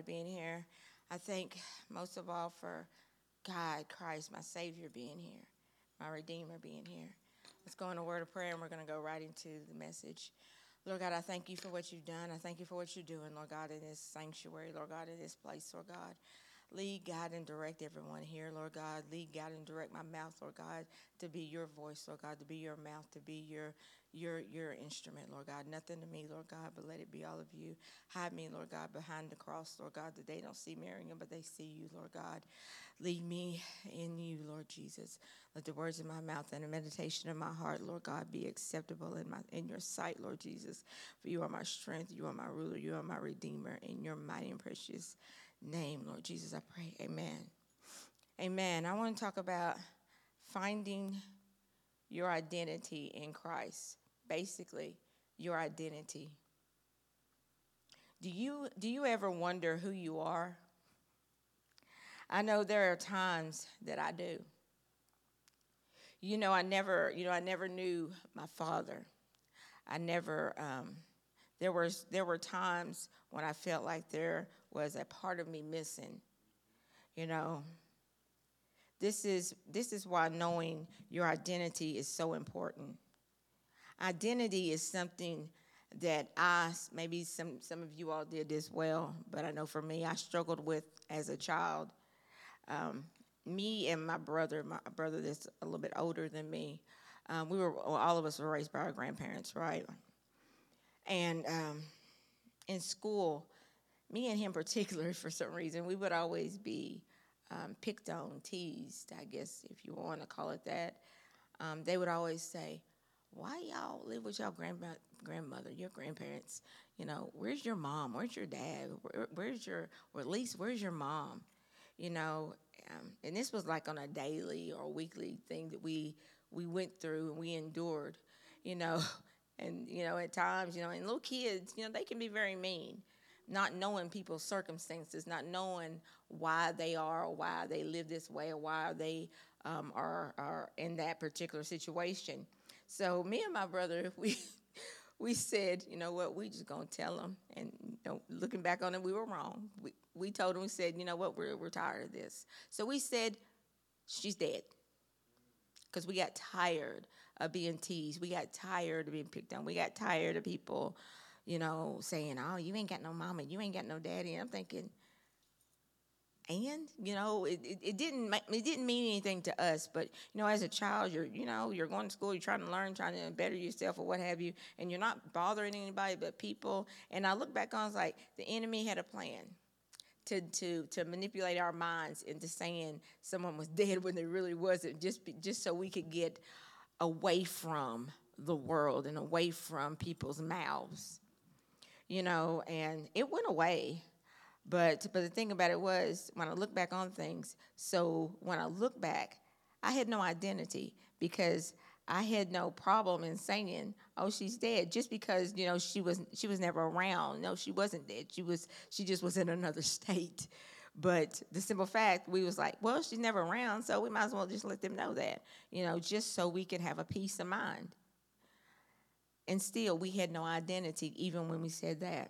being here. I thank most of all for God, Christ, my Savior, being here, my Redeemer being here. Let's go in a word of prayer, and we're going to go right into the message. Lord God, I thank you for what you've done. I thank you for what you're doing, Lord God, in this sanctuary, Lord God, in this place, Lord God. Lead, guide, and direct everyone here, Lord God. Lead, guide, and direct my mouth, Lord God, to be your voice, Lord God, to be your mouth, to be your instrument, Lord God. Nothing to me, Lord God, but let it be all of you. Hide me, Lord God, behind the cross, Lord God, that they don't see Miriam, but they see you, Lord God. Lead me in you, Lord Jesus. Let the words of my mouth and the meditation of my heart, Lord God, be acceptable in your sight, Lord Jesus. For you are my strength, you are my ruler, you are my redeemer. In your mighty and precious name, Lord Jesus, I pray. Amen. Amen. I want to talk about finding your identity in Christ. Basically, your identity. Do you ever wonder who you are? I know there are times that I do. I never knew my father. I never. There were times when I felt like there was a part of me missing. You know, this is why knowing your identity is so important. Identity is something that maybe some of you all did as well, but I know for me, I struggled with as a child. Me and my brother that's a little bit older than me, all of us were raised by our grandparents, right? And in school, me and him particularly, for some reason, we would always be picked on, teased, I guess, if you want to call it that. They would always say, why y'all live with y'all grandmother, your grandparents? Where's your mom? Where's your dad? Or at least where's your mom? And this was like on a daily or weekly thing that we went through and we endured, you know. And, at times, and little kids, they can be very mean, not knowing people's circumstances, not knowing why they are or why they live this way or why they are in that particular situation. So me and my brother, we said, you know what, we just going to tell them. And looking back on it, we were wrong. We told them, we said, you know what, we're tired of this. So we said, she's dead. Because we got tired of being teased. We got tired of being picked on. We got tired of people, saying, oh, you ain't got no mama, you ain't got no daddy. And I'm thinking, and it didn't mean anything to us, but as a child, you're going to school, you're trying to learn, trying to better yourself or what have you, and you're not bothering anybody but people. And I look back on, it's like the enemy had a plan to manipulate our minds into saying someone was dead when they really wasn't, just so we could get away from the world and away from people's mouths, and it went away. But the thing about it was, when I look back on things, when I look back, I had no identity because I had no problem in saying, "Oh, she's dead," just because she was never around. No, she wasn't dead. She just was in another state. But the simple fact, we was like, well, she's never around, so we might as well just let them know that, just so we could have a peace of mind. And still, we had no identity even when we said that.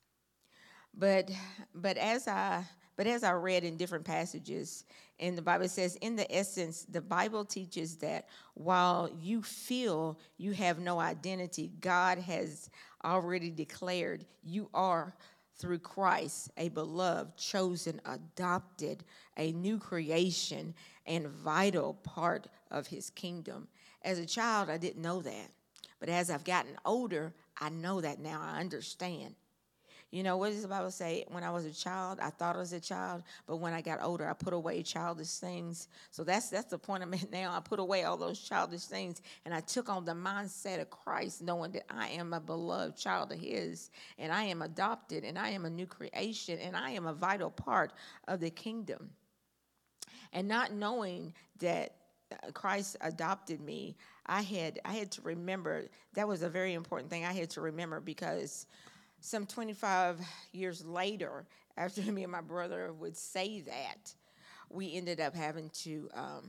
But as I read in different passages, and the Bible says, in the essence, the Bible teaches that while you feel you have no identity, God has already declared you are, through Christ, a beloved, chosen, adopted, a new creation, and vital part of his kingdom. As a child, I didn't know that. But as I've gotten older, I know that now. I understand. What does the Bible say? When I was a child, I thought I was a child, but when I got older, I put away childish things. So that's the point I'm at now. I put away all those childish things, and I took on the mindset of Christ, knowing that I am a beloved child of his, and I am adopted, and I am a new creation, and I am a vital part of the kingdom. And not knowing that Christ adopted me, I had to remember, that was a very important thing I had to remember, because some 25 years later, after me and my brother would say that, we ended up having to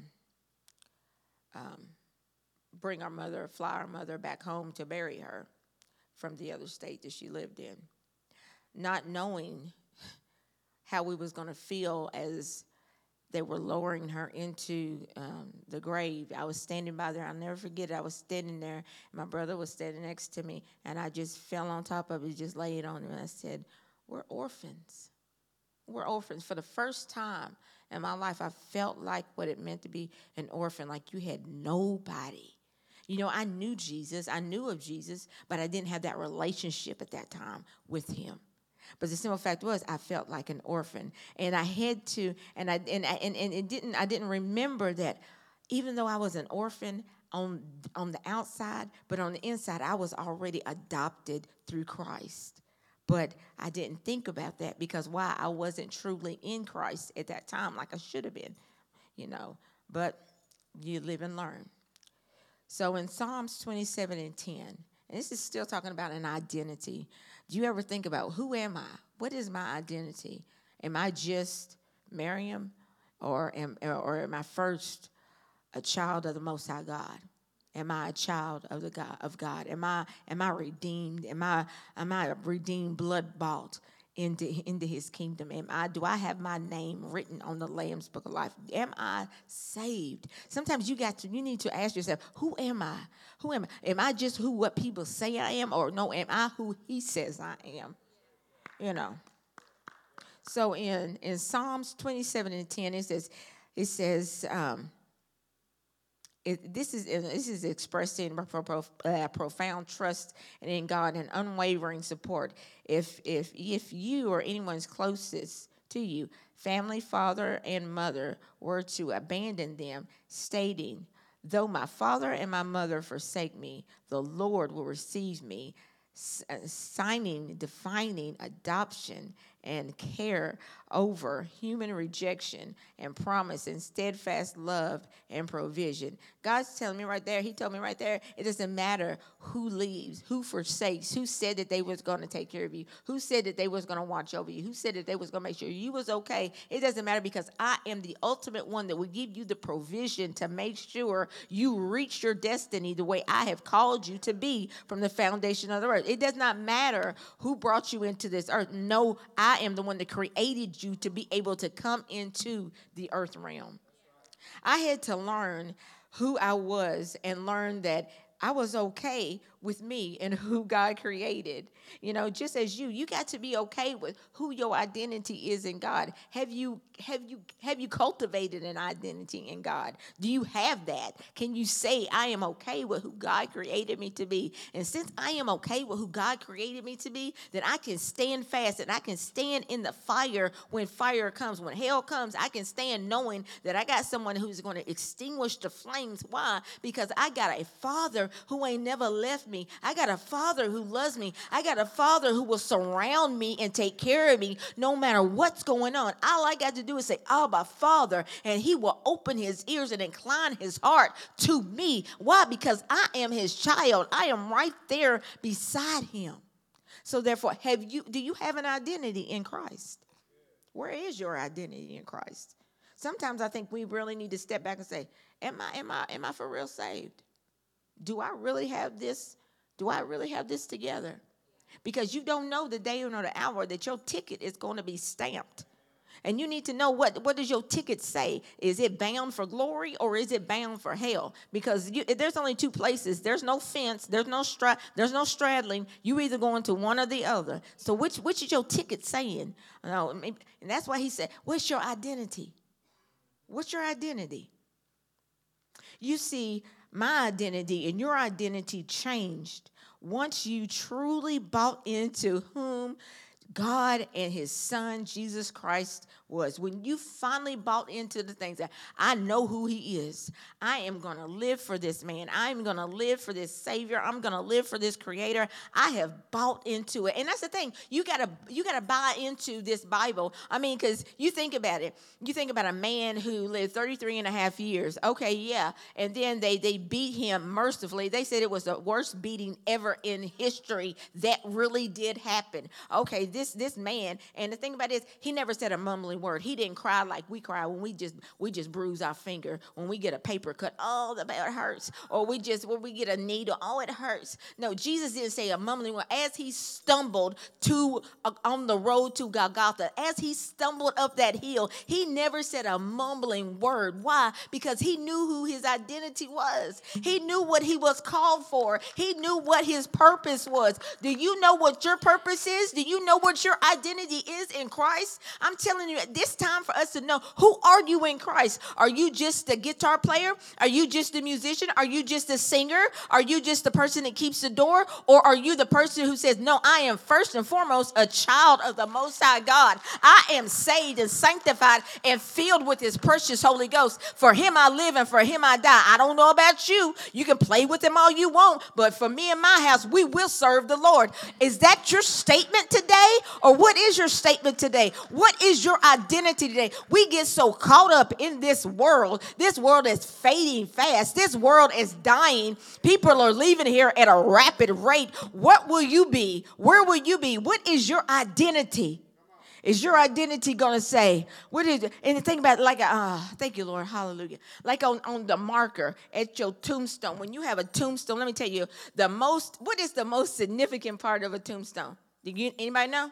fly our mother back home to bury her from the other state that she lived in, not knowing how we was going to feel as they were lowering her into the grave. I was standing by there. I'll never forget it. I was standing there. My brother was standing next to me, and I just fell on top of it, just laid on him. And I said, we're orphans. We're orphans. For the first time in my life, I felt like what it meant to be an orphan, like you had nobody. You know, I knew Jesus. I knew of Jesus, but I didn't have that relationship at that time with him. But the simple fact was, I felt like an orphan, and I had to, and I didn't remember that, even though I was an orphan on the outside, but on the inside, I was already adopted through Christ. But I didn't think about that because why? I wasn't truly in Christ at that time, like I should have been, you know. But you live and learn. So in Psalms 27 and 10, and this is still talking about an identity. Do you ever think about, who am I? What is my identity? Am I just Miriam, or am I first a child of the Most High God? Am I a child of God? Am I redeemed? Am I redeemed, blood bought into his kingdom? Do I have my name written on the Lamb's Book of Life? Am I saved? Sometimes you need to ask yourself, who am I? Who am I? Am I just what people say I am, or no, am I who he says I am? You know. So in Psalms 27 and 10, it says this is expressing profound trust in God and unwavering support. If you or anyone's closest to you, family, father, and mother, were to abandon them, stating, though my father and my mother forsake me, the Lord will receive me, defining adoption and care over human rejection and promise and steadfast love and provision. God's telling me right there, he told me right there, it doesn't matter who leaves, who forsakes, who said that they was going to take care of you, who said that they was going to watch over you, who said that they was going to make sure you was okay. It doesn't matter, because I am the ultimate one that will give you the provision to make sure you reach your destiny the way I have called you to be from the foundation of the earth. It does not matter who brought you into this earth. No, I am the one that created you to be able to come into the earth realm. I had to learn who I was and learn that I was okay with me and who God created. You know, just as you got to be okay with who your identity is in God. Have you cultivated an identity in God? Do you have that? Can you say, I am okay with who God created me to be? And since I am okay with who God created me to be, then I can stand fast and I can stand in the fire when fire comes. When hell comes, I can stand knowing that I got someone who's going to extinguish the flames. Why? Because I got a Father who ain't never left me. I got a Father who loves me. I got a Father who will surround me and take care of me no matter what's going on. All I got to do is say, Abba, Father, and he will open his ears and incline his heart to me. Why? Because I am his child. I am right there beside him. So therefore, do you have an identity in Christ? Where is your identity in Christ? Sometimes I think we really need to step back and say, am I for real saved? Do I really have this? Do I really have this together? Because you don't know the day or the hour that your ticket is going to be stamped. And you need to know, what does your ticket say? Is it bound for glory or is it bound for hell? Because there's only two places. There's no fence. There's no straddling. You either going to one or the other. So which is your ticket saying? And that's why he said, what's your identity? What's your identity? You see, my identity and your identity changed once you truly bought into whom God and his son, Jesus Christ, was. When you finally bought into the things that I know who he is, I am going to live for this man. I'm going to live for this Savior. I'm going to live for this Creator. I have bought into it. And that's the thing. You gotta buy into this Bible. I mean, because you think about it. You think about a man who lived 33 and a half years. Okay, yeah. And then they beat him mercifully. They said it was the worst beating ever in history. That really did happen. Okay, this man, and the thing about it is, he never said a mumbling word. He didn't cry like we cry when we just bruise our finger, when we get a paper cut, oh, it hurts, or when we get a needle, oh, it hurts. No, Jesus didn't say a mumbling word. As he stumbled on the road to Golgotha, as he stumbled up that hill, he never said a mumbling word. Why? Because he knew who his identity was. He knew what he was called for. He knew what his purpose was. Do you know what your purpose is? Do you know what your identity is in Christ? I'm telling you, this time for us to know, who are you in Christ? Are you just a guitar player? Are you just a musician? Are you just a singer? Are you just the person that keeps the door? Or are you the person who says, no, I am first and foremost a child of the Most High God. I am saved and sanctified and filled with his precious Holy Ghost. For him I live and for him I die. I don't know about you. You can play with him all you want, but for me and my house, we will serve the Lord. Is that your statement today? Or what is your statement today? What is your identity today? We get so caught up in this world. This world is fading fast. This world is dying. People are leaving here at a rapid rate. What will you be? Where will you be? What is your identity? Is your identity going to say, what is it? And think about it like, thank you, Lord, hallelujah. Like on the marker at your tombstone. When you have a tombstone, let me tell you, what is the most significant part of a tombstone? Anybody know?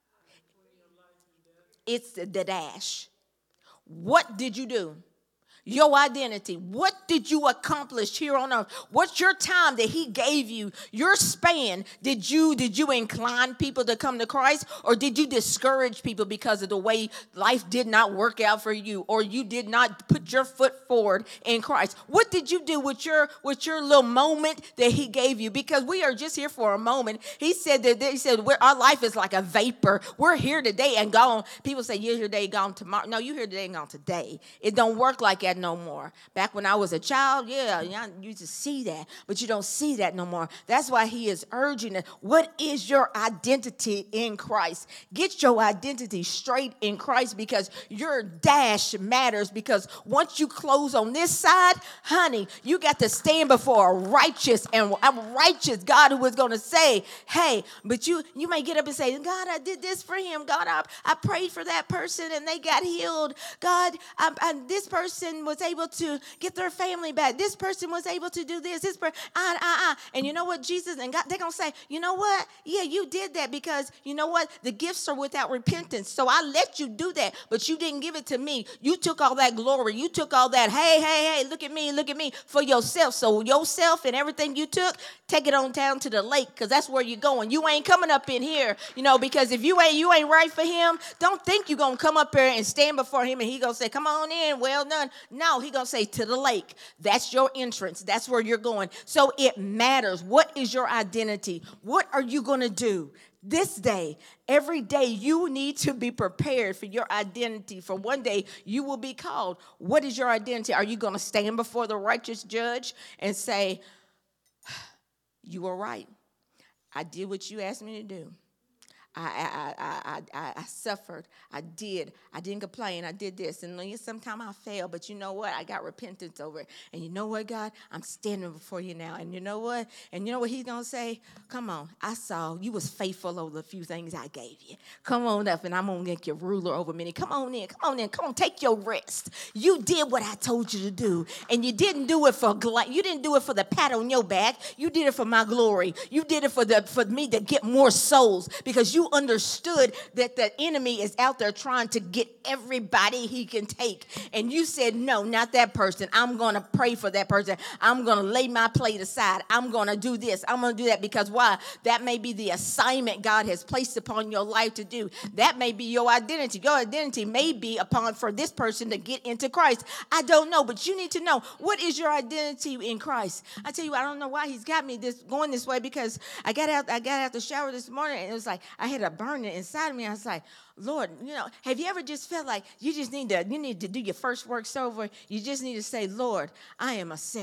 It's the dash. What did you do? Your identity. What did you accomplish here on earth? What's your time that he gave you? Your span. Did you incline people to come to Christ? Or did you discourage people because of the way life did not work out for you? Or you did not put your foot forward in Christ? What did you do with your little moment that he gave you? Because we are just here for a moment. He said our life is like a vapor. We're here today and gone. People say you're here today, gone tomorrow. No, you're here today and gone today. It don't work like that no more. Back when I was a child, I used to see that, but you don't see that no more. That's why he is urging it. What is your identity in Christ? Get your identity straight in Christ, because your dash matters. Because once you close on this side, honey, you got to stand before a righteous God who is going to say, hey, but you may get up and say, God, I did this for him. God, I prayed for that person and they got healed. God, this person was able to get their family back. This person was able to do this. And you know what, Jesus and God, they're going to say, you know what? Yeah, you did that because you know what? The gifts are without repentance. So I let you do that, but you didn't give it to me. You took all that glory. You took all that, hey, look at me for yourself. So yourself and everything you took, take it on down to the lake, because that's where you're going. You ain't coming up in here, because if you ain't right for him, don't think you're going to come up here and stand before him and he going to say, come on in, well done. No, he going to say to the lake. That's your entrance. That's where you're going. So it matters. What is your identity? What are you going to do this day? Every day you need to be prepared for your identity. For one day you will be called. What is your identity? Are you going to stand before the righteous judge and say, you were right. I did what you asked me to do. I suffered. I didn't complain. I did this. And sometimes I failed, but you know what? I got repentance over it. And you know what, God? I'm standing before you now. And you know what? And you know what he's going to say? Come on. I saw you was faithful over the few things I gave you. Come on up and I'm going to make you ruler over many. Come on in. Come on, take your rest. You did what I told you to do. And you didn't do it for the pat on your back. You did it for my glory. You did it for me to get more souls, because you understood that the enemy is out there trying to get everybody he can take. And you said, no, not that person. I'm going to pray for that person. I'm going to lay my plate aside. I'm going to do this. I'm going to do that. Because why? That may be the assignment God has placed upon your life to do. That may be your identity. Your identity may be for this person to get into Christ. I don't know, but you need to know, what is your identity in Christ? I tell you, I don't know why he's got me going this way, because I got out the shower this morning and it was like I had a burning inside of me. I was like, Lord, have you ever just felt like you need to do your first works over? You just need to say, Lord, I am a sinner.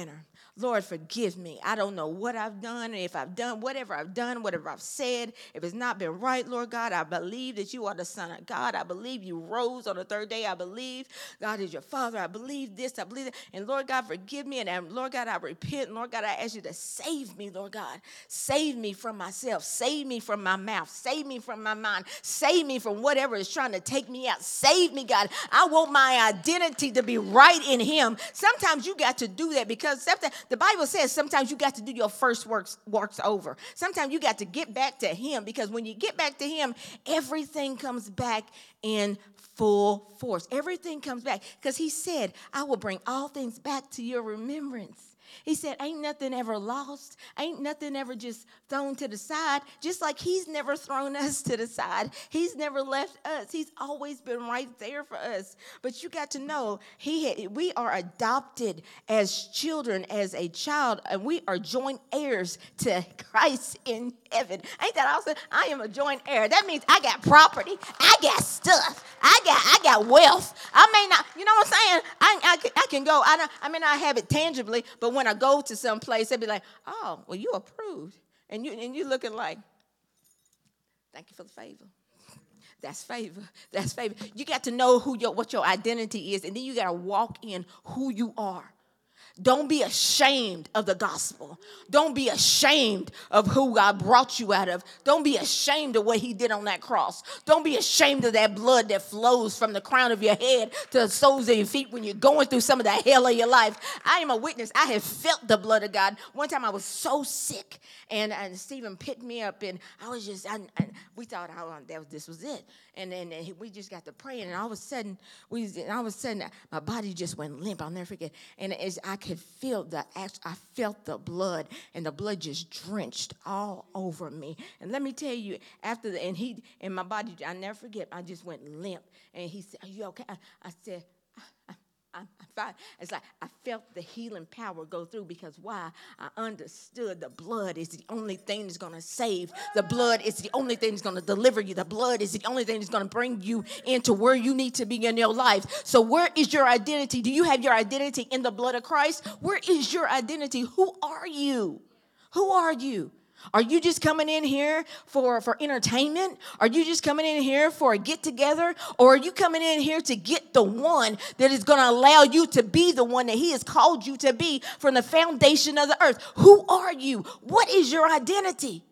Lord, forgive me. I don't know what I've done. And if I've done, whatever I've said, if it's not been right, Lord God, I believe that you are the Son of God. I believe you rose on the third day. I believe God is your Father. I believe this. I believe that. And Lord God, forgive me. And Lord God, I repent. And Lord God, I ask you to save me, Lord God. Save me from myself. Save me from my mouth. Save me from my mind. Save me from whatever is trying to take me out. Save me, God. I want my identity to be right in him. Sometimes you got to do that because the Bible says sometimes you got to do your first works over. Sometimes you got to get back to him, because when you get back to him, everything comes back in full force. Everything comes back because he said, I will bring all things back to your remembrance. He said, ain't nothing ever lost. Ain't nothing ever just thrown to the side. Just like he's never thrown us to the side. He's never left us. He's always been right there for us. But you got to know, we are adopted as children, as a child, and we are joint heirs to Christ in heaven. Ain't that awesome? I am a joint heir. That means I got property. I got stuff. I got wealth. I may not, you know what I'm saying? I can go. I may not have it tangibly, but when I go to some place, they'll be like, oh, well, you approved. And you looking like, thank you for the favor. That's favor. That's favor. You got to know what your identity is, and then you got to walk in who you are. Don't be ashamed of the gospel. Don't be ashamed of who God brought you out of. Don't be ashamed of what he did on that cross. Don't be ashamed of that blood that flows from the crown of your head to the soles of your feet when you're going through some of the hell of your life. I am a witness. I have felt the blood of God. One time I was so sick, and Stephen picked me up, and I was just, we thought this was it. And then we just got to praying, and all of a sudden, my body just went limp. I'll never forget. And I could feel I felt the blood, and the blood just drenched all over me. And let me tell you, and my body, I'll never forget, I just went limp. And he said, are you okay? I said, I'm fine. It's like I felt the healing power go through, because why? I understood the blood is the only thing that's going to save. The blood is the only thing that's going to deliver you. The blood is the only thing that's going to bring you into where you need to be in your life. So where is your identity? Do you have your identity in the blood of Christ? Where is your identity? Who are you? Who are you? Are you just coming in here for entertainment? Are you just coming in here for a get-together? Or are you coming in here to get the one that is going to allow you to be the one that he has called you to be from the foundation of the earth? Who are you? What is your identity?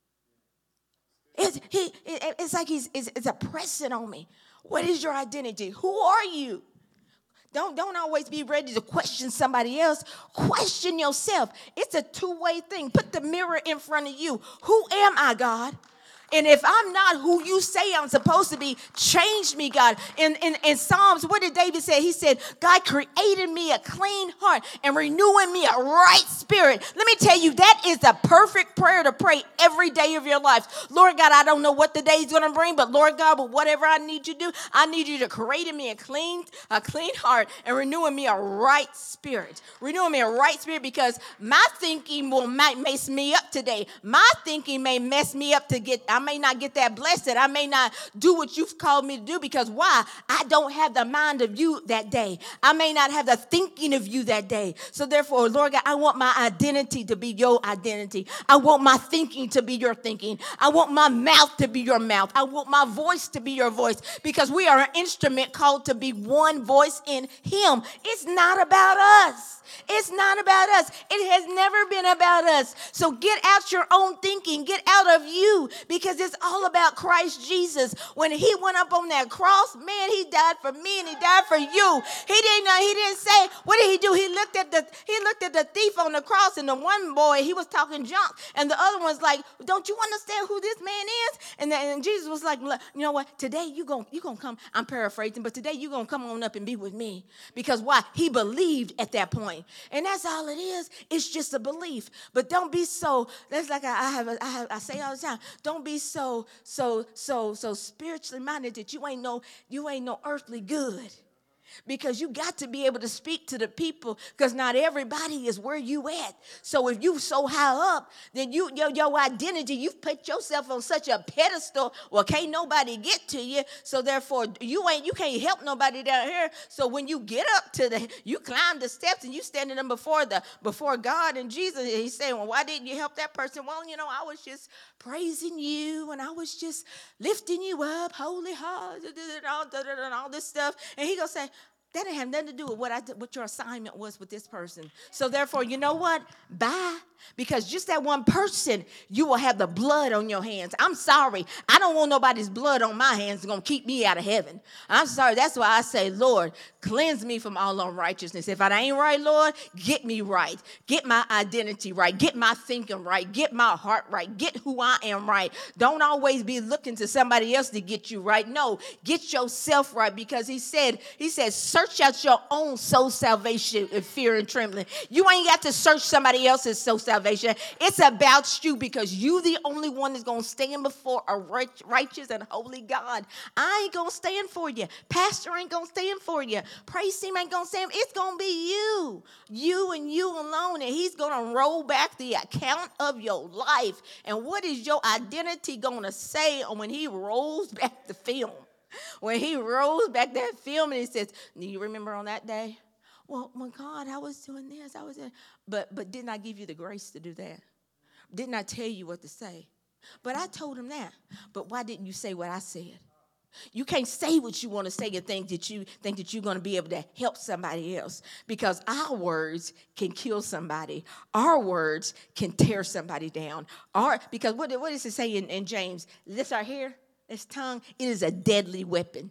It's like it's a pressing on me. What is your identity? Who are you? Don't always be ready to question somebody else. Question yourself. It's a two-way thing. Put the mirror in front of you. Who am I, God? And if I'm not who you say I'm supposed to be, change me, God. In Psalms, what did David say? He said, God created me a clean heart and renewing me a right spirit. Let me tell you, that is the perfect prayer to pray every day of your life. Lord God, I don't know what the day is going to bring, but Lord God, but whatever I need you to do, I need you to create in me a clean heart and renewing me a right spirit. Renewing me a right spirit, because my thinking might mess me up today. My thinking may mess me up I may not get that blessed. I may not do what you've called me to do, because why? I don't have the mind of you that day. I may not have the thinking of you that day. So therefore, Lord God, I want my identity to be your identity. I want my thinking to be your thinking. I want my mouth to be your mouth. I want my voice to be your voice, because we are an instrument called to be one voice in him. It's not about us. It's not about us. It has never been about us. So get out your own thinking. Get out of you, because it's all about Christ Jesus. When he went up on that cross, man, he died for me and he died for you. He didn't say, what did he do? He looked at the thief on the cross, and the one boy, he was talking junk, and the other one's like, don't you understand who this man is? And Jesus was like, you know what? Today you gonna come. I'm paraphrasing, but today you gonna come on up and be with me. Because why? He believed at that point. And that's all it is. It's just a belief. But don't be so, that's like I say all the time, don't be so spiritually minded that you ain't no earthly good. Because you got to be able to speak to the people, because not everybody is where you at. So if you so high up, then your identity, you've put yourself on such a pedestal. Well, can't nobody get to you. So therefore, you can't help nobody down here. So when you get up you climb the steps and you standing them before God and Jesus. And he's saying, well, why didn't you help that person? Well, I was just praising you and I was just lifting you up, holy heart, and all this stuff. And he gonna say, that didn't have nothing to do with what your assignment was with this person. So therefore, you know what? Bye. Because just that one person, you will have the blood on your hands. I'm sorry. I don't want nobody's blood on my hands. It's going to keep me out of heaven. I'm sorry. That's why I say, Lord, cleanse me from all unrighteousness. If I ain't right, Lord, get me right. Get my identity right. Get my thinking right. Get my heart right. Get who I am right. Don't always be looking to somebody else to get you right. No, get yourself right, because he said, search out your own soul salvation in fear and trembling. You ain't got to search somebody else's soul salvation. It's about you, because you the only one that's going to stand before a righteous and holy God. I ain't going to stand for you. Pastor ain't going to stand for you. Praise team ain't going to stand. It's going to be you. You and you alone. And he's going to roll back the account of your life. And what is your identity going to say when he rolls back the film? When he rolls back that film and he says, do you remember on that day? Well, God, I was doing this. But didn't I give you the grace to do that? Didn't I tell you what to say? But I told him that. But why didn't you say what I said? You can't say what you want to say and think that you're going to be able to help somebody else, because our words can kill somebody. Our words can tear somebody down. Because what does it say in James? This right here, this tongue, it is a deadly weapon.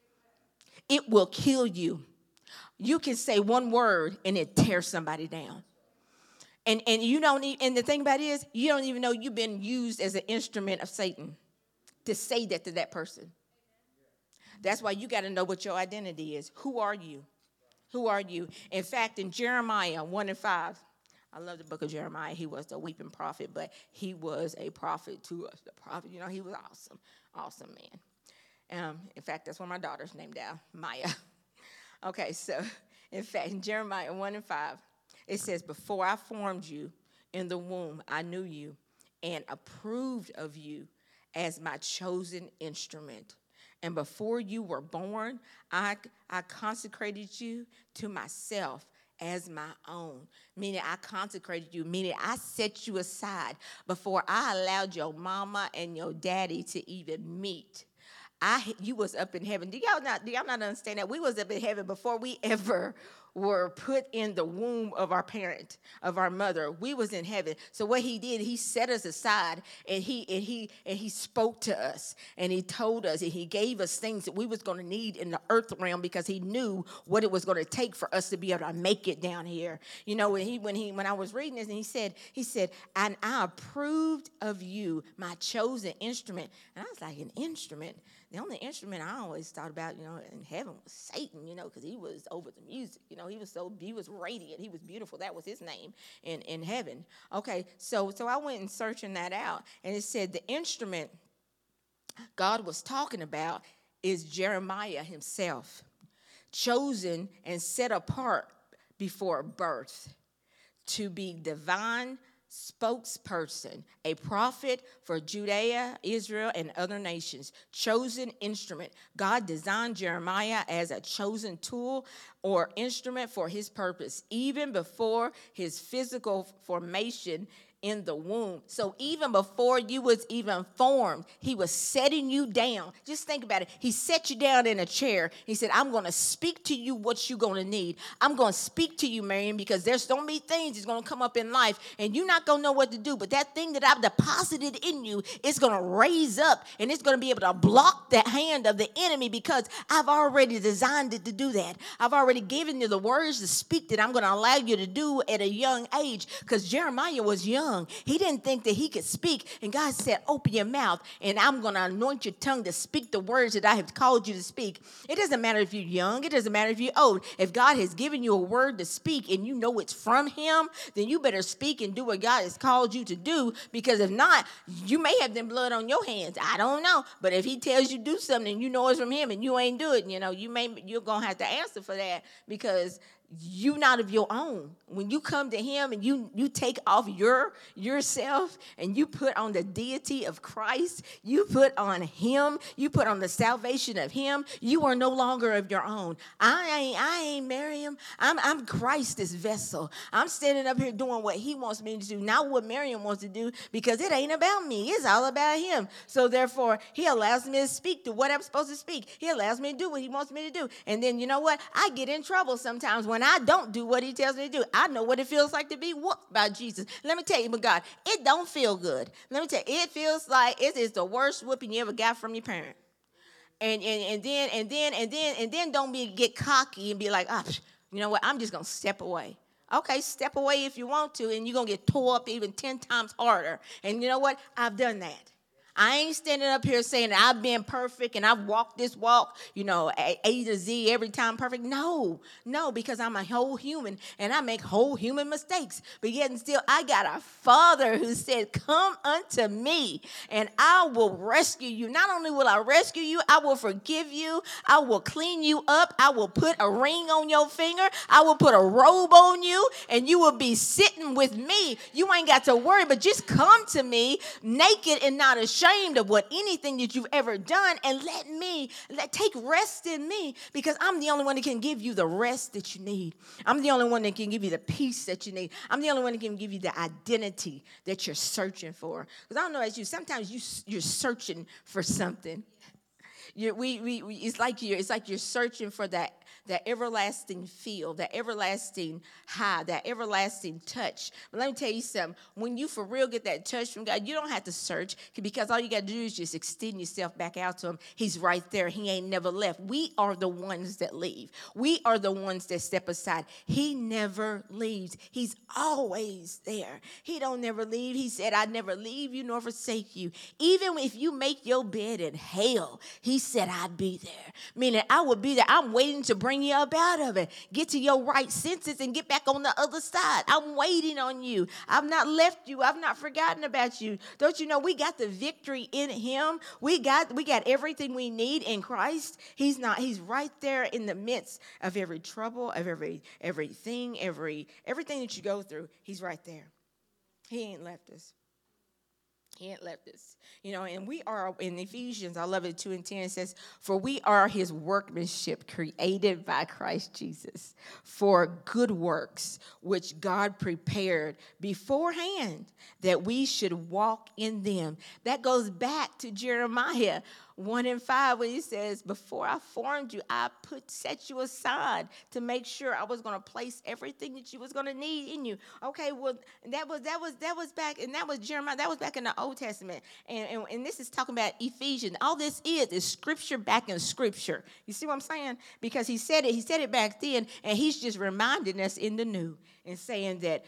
It will kill you. You can say one word and it tears somebody down. And you don't and the thing about it is, you don't even know you've been used as an instrument of Satan to say that to that person. That's why you got to know what your identity is. Who are you? Who are you? In fact, in Jeremiah 1:5, I love the book of Jeremiah. He was the weeping prophet, but he was a prophet to us. The prophet, he was awesome man. In fact, that's why my daughter's named down, Maya. Okay, so in fact, in Jeremiah 1:5, it says, before I formed you in the womb, I knew you and approved of you as my chosen instrument. And before you were born, I consecrated you to myself as my own. Meaning I consecrated you, meaning I set you aside before I allowed your mama and your daddy to even meet. You was up in heaven. Do y'all not understand that? We was up in heaven before we ever were put in the womb of our parent, of our mother. We was in heaven. So what he did, he set us aside, and he spoke to us, and he told us, and he gave us things that we was going to need in the earth realm, because he knew what it was going to take for us to be able to make it down here. When I was reading this, and he said, and I approved of you, my chosen instrument. And I was like, an instrument? The only instrument I always thought about, in heaven was Satan, because he was over the music. He was radiant. He was beautiful. That was his name in heaven. Okay, so I went and searching that out, and it said the instrument God was talking about is Jeremiah himself, chosen and set apart before birth to be divine spokesperson, a prophet for Judea, Israel, and other nations. Chosen instrument. God designed Jeremiah as a chosen tool or instrument for his purpose, even before his physical formation in the womb. So even before you was even formed, he was setting you down. Just think about it. He set you down in a chair. He said, I'm going to speak to you what you're going to need. I'm going to speak to you, Marion, because there's so many things that's going to come up in life, and you're not going to know what to do. But that thing that I've deposited in you is going to raise up, and it's going to be able to block the hand of the enemy, because I've already designed it to do that. I've already given you the words to speak that I'm going to allow you to do at a young age, because Jeremiah was young. young. He didn't think that he could speak. And God said, open your mouth, and I'm going to anoint your tongue to speak the words that I have called you to speak. It doesn't matter if you're young. It doesn't matter if you're old. If God has given you a word to speak and you know it's from him, then you better speak and do what God has called you to do, because if not, you may have them blood on your hands. I don't know. But if he tells you to do something and you know it's from him and you ain't do it, you're going to have to answer for that, because you not of your own. When you come to him and you take off yourself and you put on the deity of Christ, you put on him, you put on the salvation of him, you are no longer of your own. I ain't Miriam. I'm Christ's vessel. I'm standing up here doing what he wants me to do, not what Miriam wants to do, because it ain't about me. It's all about him. So therefore, he allows me to speak to what I'm supposed to speak. He allows me to do what he wants me to do. And then you know what? I get in trouble sometimes when I don't do what he tells me to do. I know what it feels like to be whooped by Jesus. Let me tell you, but God, it don't feel good. Let me tell you, it feels like it is the worst whooping you ever got from your parent. And then don't get cocky and be like, you know what? I'm just gonna step away. Okay, step away if you want to, and you're gonna get tore up even 10 times harder. And you know what? I've done that. I ain't standing up here saying that I've been perfect and I've walked this walk, A to Z every time perfect. No, because I'm a whole human and I make whole human mistakes. But yet and still, I got a Father who said, come unto me and I will rescue you. Not only will I rescue you, I will forgive you. I will clean you up. I will put a ring on your finger. I will put a robe on you, and you will be sitting with me. You ain't got to worry, but just come to me naked and not ashamed of what anything that you've ever done, and take rest in me, because I'm the only one that can give you the rest that you need. I'm the only one that can give you the peace that you need. I'm the only one that can give you the identity that you're searching for. Because I don't know as you, sometimes you're searching for something. It's like you're searching for that everlasting feel, that everlasting high, that everlasting touch. But let me tell you something. When you for real get that touch from God, you don't have to search, because all you got to do is just extend yourself back out to him. He's right there. He ain't never left. We are the ones that leave. We are the ones that step aside. He never leaves. He's always there. He don't never leave. He said, I never leave you nor forsake you. Even if you make your bed in hell, he said, I'd be there. Meaning I would be there. I'm waiting to bring you up out of it. Get to your right senses and get back on the other side. I'm waiting on you. I've not left you. I've not forgotten about you. Don't you know we got the victory in him? We got everything we need in Christ. He's right there in the midst of every trouble, of everything that you go through. He's right there. He ain't left us. He ain't left us. And we are, in Ephesians, I love it, 2:10, it says, for we are his workmanship created by Christ Jesus for good works, which God prepared beforehand that we should walk in them. That goes back to Jeremiah 1:5, when he says, before I formed you, I set you aside to make sure I was going to place everything that you was going to need in you. Okay, well, that was back, and that was Jeremiah. That was back in the Old Testament. And this is talking about Ephesians. All this is scripture back in scripture. You see what I'm saying? Because he said it back then, and he's just reminding us in the new and saying that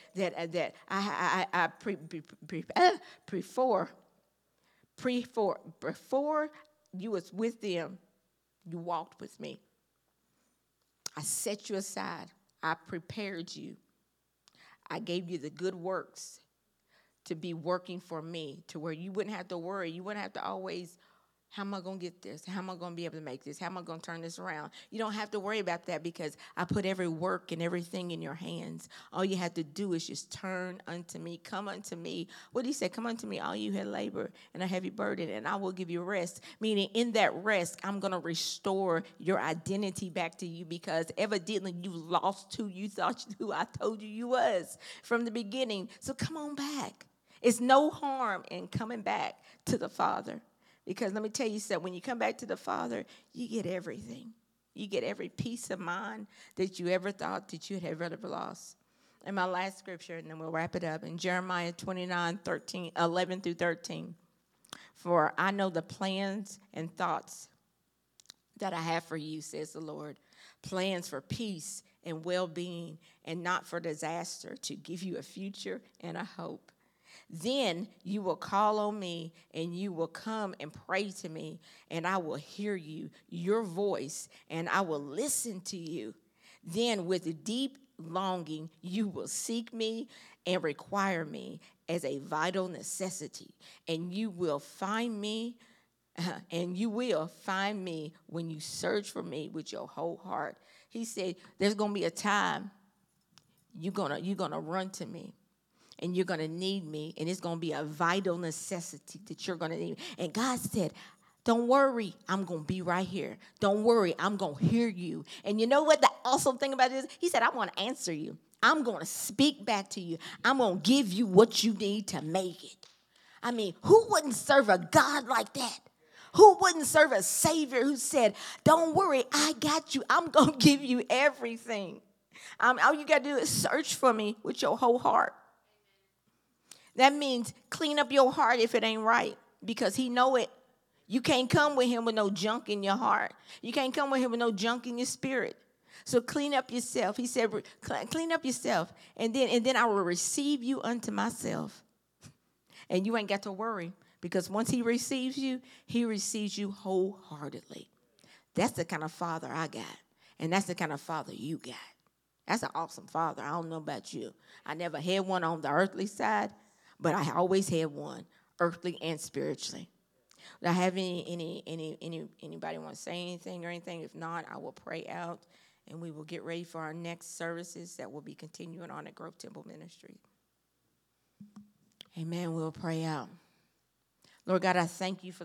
before you was with them, you walked with me. I set you aside. I prepared you. I gave you the good works to be working for me, to where you wouldn't have to worry. You wouldn't have to always, how am I going to get this? How am I going to be able to make this? How am I going to turn this around? You don't have to worry about that, because I put every work and everything in your hands. All you have to do is just turn unto me. Come unto me. What did he say? Come unto me, all you who labor and a heavy burden, and I will give you rest. Meaning in that rest, I'm going to restore your identity back to you, because evidently you lost who you thought who I told you was from the beginning. So come on back. It's no harm in coming back to the Father. Because let me tell you something, when you come back to the Father, you get everything. You get every peace of mind that you ever thought that you had ever lost. And my last scripture, and then we'll wrap it up, in Jeremiah 29:11 through 13. For I know the plans and thoughts that I have for you, says the Lord. Plans for peace and well-being, and not for disaster, to give you a future and a hope. Then you will call on me and you will come and pray to me, and I will hear you, your voice, and I will listen to you. Then with deep longing, you will seek me and require me as a vital necessity, and you will find me. And you will find me when you search for me with your whole heart. He said, there's going to be a time you're gonna run to me, and you're going to need me, and it's going to be a vital necessity that you're going to need. And God said, don't worry, I'm going to be right here. Don't worry, I'm going to hear you. And you know what the awesome thing about this? He said, I want to answer you. I'm going to speak back to you. I'm going to give you what you need to make it. I mean, who wouldn't serve a God like that? Who wouldn't serve a Savior who said, don't worry, I got you. I'm going to give you everything. All you got to do is search for me with your whole heart. That means clean up your heart if it ain't right, because he know it. You can't come with him with no junk in your heart. You can't come with him with no junk in your spirit. So clean up yourself. He said, clean up yourself, and then I will receive you unto myself. And you ain't got to worry, because once he receives you wholeheartedly. That's the kind of father I got, and that's the kind of father you got. That's an awesome father. I don't know about you. I never had one on the earthly side, but I always had one, earthly and spiritually. Do I have anybody want to say anything or anything? If not, I will pray out, and we will get ready for our next services that will be continuing on at Grove Temple Ministry. Amen. We'll pray out. Lord God, I thank you for